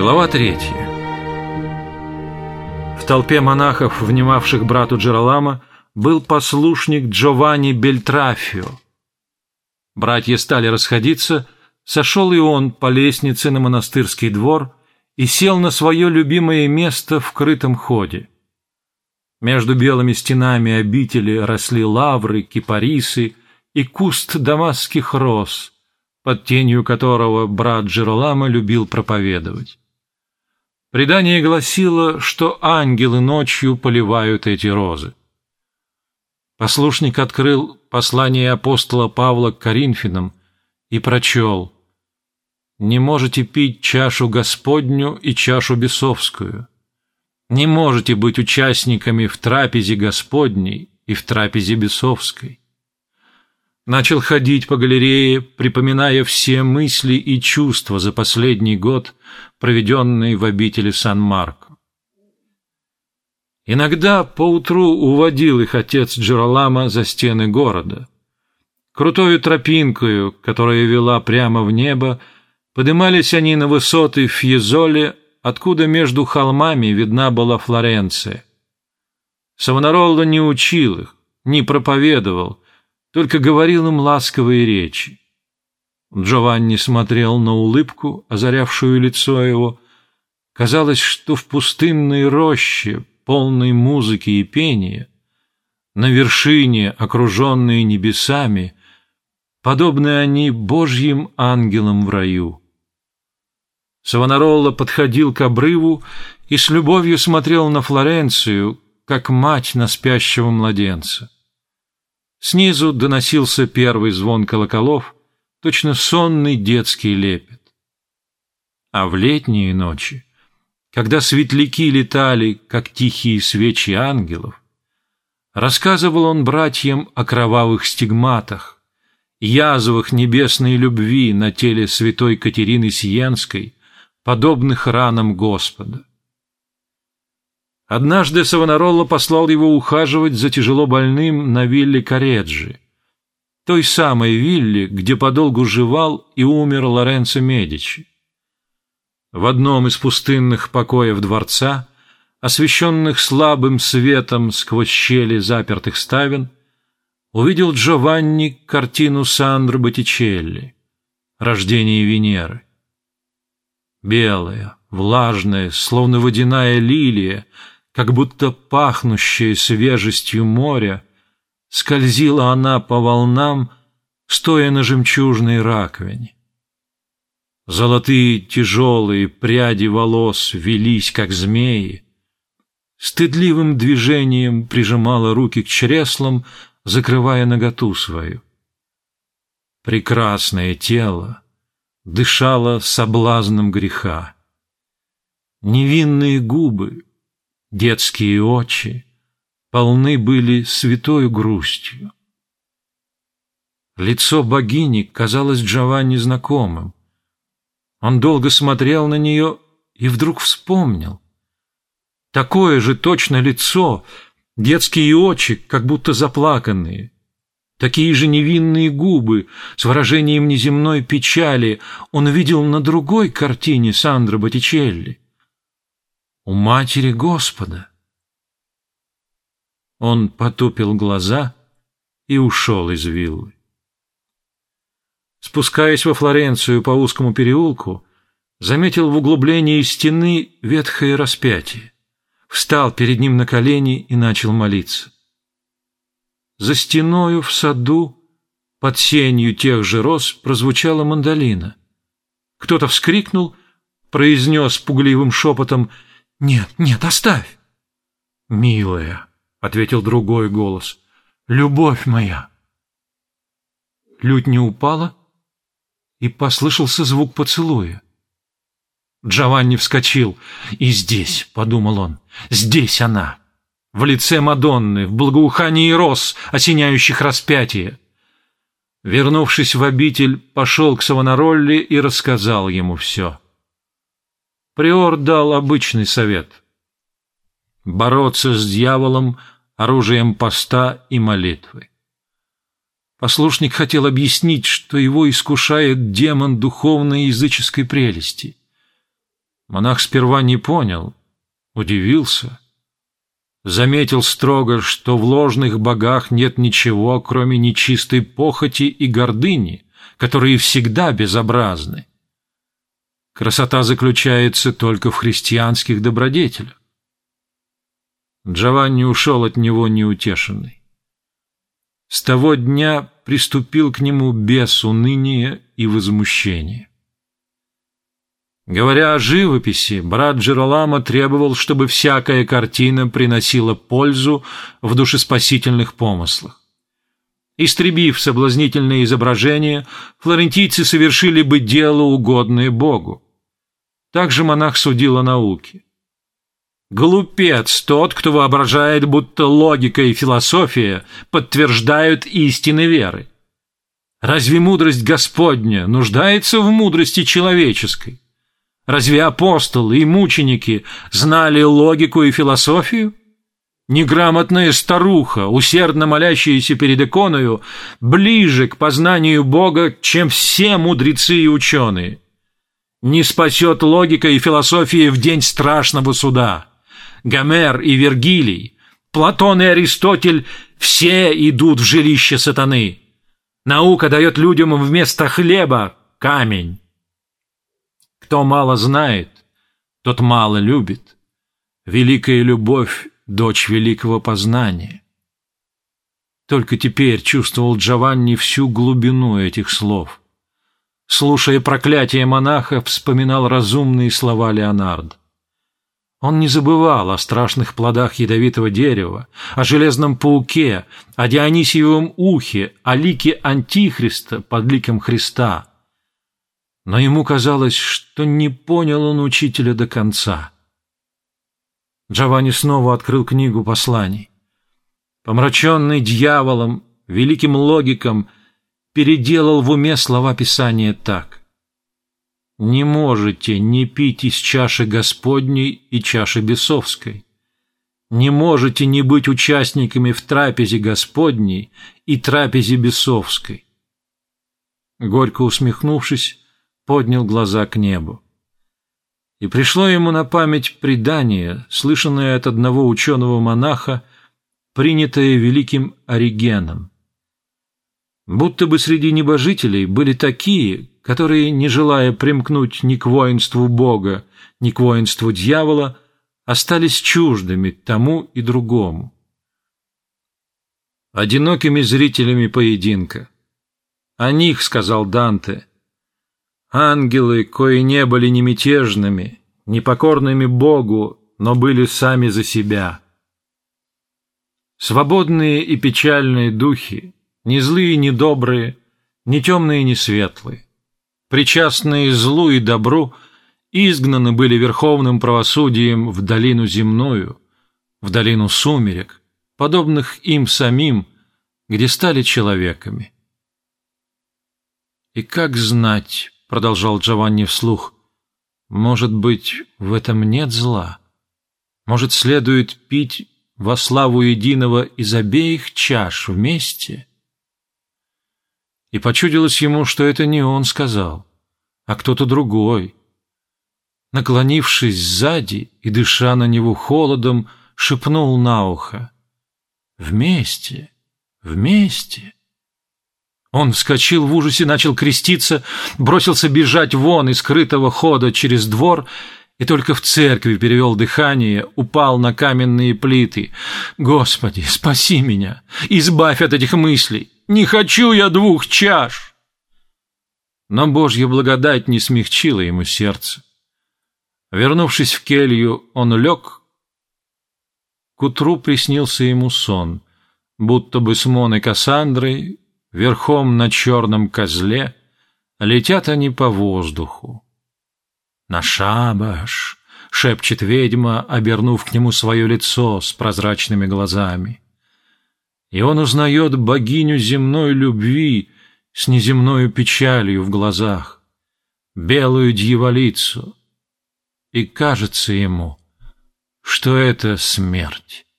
Глава 3. В толпе монахов, внимавших брату Джеролама, был послушник Джованни Бельтрафио. Братья стали расходиться, сошел и он по лестнице на монастырский двор и сел на свое любимое место в крытом ходе. Между белыми стенами обители росли лавры, кипарисы и куст дамасских роз, под тенью которого брат Джеролама любил проповедовать. Предание гласило, что ангелы ночью поливают эти розы. Послушник открыл послание апостола Павла к Коринфянам и прочел: «Не можете пить чашу Господню и чашу бесовскую. Не можете быть участниками в трапезе Господней и в трапезе бесовской». Начал ходить по галерее, припоминая все мысли и чувства за последний год, проведенные в обители Сан-Марко. Иногда поутру уводил их отец Джеролама за стены города. Крутою тропинкою, которая вела прямо в небо, подымались они на высоты Фьезоле, откуда между холмами видна была Флоренция. Савонаролла не учил их, не проповедовал, только говорил им ласковые речи. Джованни смотрел на улыбку, озарявшую лицо его. Казалось, что в пустынной роще, полной музыки и пения, на вершине, окруженной небесами, подобны они Божьим ангелам в раю. Савонаролла подходил к обрыву и с любовью смотрел на Флоренцию, как мать на спящего младенца. Снизу доносился первый звон колоколов, точно сонный детский лепет. А в летние ночи, когда светляки летали, как тихие свечи ангелов, рассказывал он братьям о кровавых стигматах, язвах небесной любви на теле святой Катерины Сиенской, подобных ранам Господа. Однажды Савонаролла послал его ухаживать за тяжело больным на вилле Корреджи, той самой вилле, где подолгу живал и умер Лоренцо Медичи. В одном из пустынных покоев дворца, освещенных слабым светом сквозь щели запертых ставен, увидел Джованни картину Сандро Боттичелли «Рождение Венеры». Белая, влажная, словно водяная лилия, как будто пахнущая свежестью моря, скользила она по волнам, стоя на жемчужной раковине. Золотые тяжелые пряди волос велись, как змеи, стыдливым движением прижимала руки к чреслам, закрывая наготу свою. Прекрасное тело дышало соблазном греха. Невинные губы, детские очи полны были святой грустью. Лицо богини казалось Джованни знакомым. Он долго смотрел на нее и вдруг вспомнил. Такое же точно лицо, детские очи, как будто заплаканные, такие же невинные губы с выражением неземной печали он видел на другой картине Сандро Боттичелли, у Матери Господа. Он потупил глаза и ушел из виллы. Спускаясь во Флоренцию по узкому переулку, заметил в углублении стены ветхое распятие, встал перед ним на колени и начал молиться. За стеною в саду, под сенью тех же роз, прозвучала мандолина. Кто-то вскрикнул, произнес пугливым шепотом: «Нет, нет, оставь!» «Милая», — ответил другой голос, — «любовь моя». Лють не упала, и послышался звук поцелуя. Джованни вскочил. «И здесь», — подумал он, — «здесь она, в лице Мадонны, в благоухании роз, осеняющих распятие». Вернувшись в обитель, пошел к Савонаролле и рассказал ему все. Приор дал обычный совет — бороться с дьяволом оружием поста и молитвы. Послушник хотел объяснить, что его искушает демон духовной языческой прелести. Монах сперва не понял, удивился, заметил строго, что в ложных богах нет ничего, кроме нечистой похоти и гордыни, которые всегда безобразны. Красота заключается только в христианских добродетелях. Джованни ушел от него неутешенный. С того дня приступил к нему без уныния и возмущения. Говоря о живописи, брат Джероламо требовал, чтобы всякая картина приносила пользу в душеспасительных помыслах. Истребив соблазнительные изображения, флорентийцы совершили бы дело, угодное Богу. Также монах судил о науке. Глупец тот, кто воображает, будто логика и философия подтверждают истины веры. Разве мудрость Господня нуждается в мудрости человеческой? Разве апостолы и мученики знали логику и философию? Неграмотная старуха, усердно молящаяся перед иконою, ближе к познанию Бога, чем все мудрецы и ученые. Не спасет логика и философия в день страшного суда. Гомер и Вергилий, Платон и Аристотель – все идут в жилище сатаны. Наука дает людям вместо хлеба камень. Кто мало знает, тот мало любит. Великая любовь – дочь великого познания. Только теперь чувствовал Джованни всю глубину этих слов. Слушая проклятие монаха, вспоминал разумные слова Леонардо. Он не забывал о страшных плодах ядовитого дерева, о железном пауке, о Дионисиевом ухе, о лике Антихриста под ликом Христа. Но ему казалось, что не понял он учителя до конца. Джованни снова открыл книгу посланий. Помраченный дьяволом, великим логиком, переделал в уме слова Писания так: «Не можете не пить из чаши Господней и чаши бесовской. Не можете не быть участниками в трапезе Господней и трапезе бесовской». Горько усмехнувшись, поднял глаза к небу. И пришло ему на память предание, слышанное от одного ученого-монаха, принятое великим Оригеном. Будто бы среди небожителей были такие, которые, не желая примкнуть ни к воинству Бога, ни к воинству дьявола, остались чуждыми тому и другому. Одинокими зрителями поединка. О них сказал Данте: «Ангелы, кои не были ни мятежными, ни покорными Богу, но были сами за себя». Свободные и печальные духи, ни злые, ни добрые, ни темные, ни светлые, причастные злу и добру, изгнаны были верховным правосудием в долину земную, в долину сумерек, подобных им самим, где стали человеками. «И как знать, — продолжал Джованни вслух, — может быть, в этом нет зла? Может, следует пить во славу единого из обеих чаш вместе?» И почудилось ему, что это не он сказал, а кто-то другой. Наклонившись сзади и дыша на него холодом, шепнул на ухо: «Вместе, вместе». Он вскочил в ужасе, начал креститься, бросился бежать вон из скрытого хода через двор и только в церкви перевел дыхание, упал на каменные плиты. «Господи, спаси меня! Избавь от этих мыслей! Не хочу я 2 чаш!» Но Божья благодать не смягчила ему сердце. Вернувшись в келью, он лег. К утру приснился ему сон, будто бы с Моной Кассандрой, верхом на черном козле, летят они по воздуху. «На шабаш!» — шепчет ведьма, обернув к нему свое лицо с прозрачными глазами. И он узнает богиню земной любви с неземною печалью в глазах, белую дьяволицу, и кажется ему, что это смерть.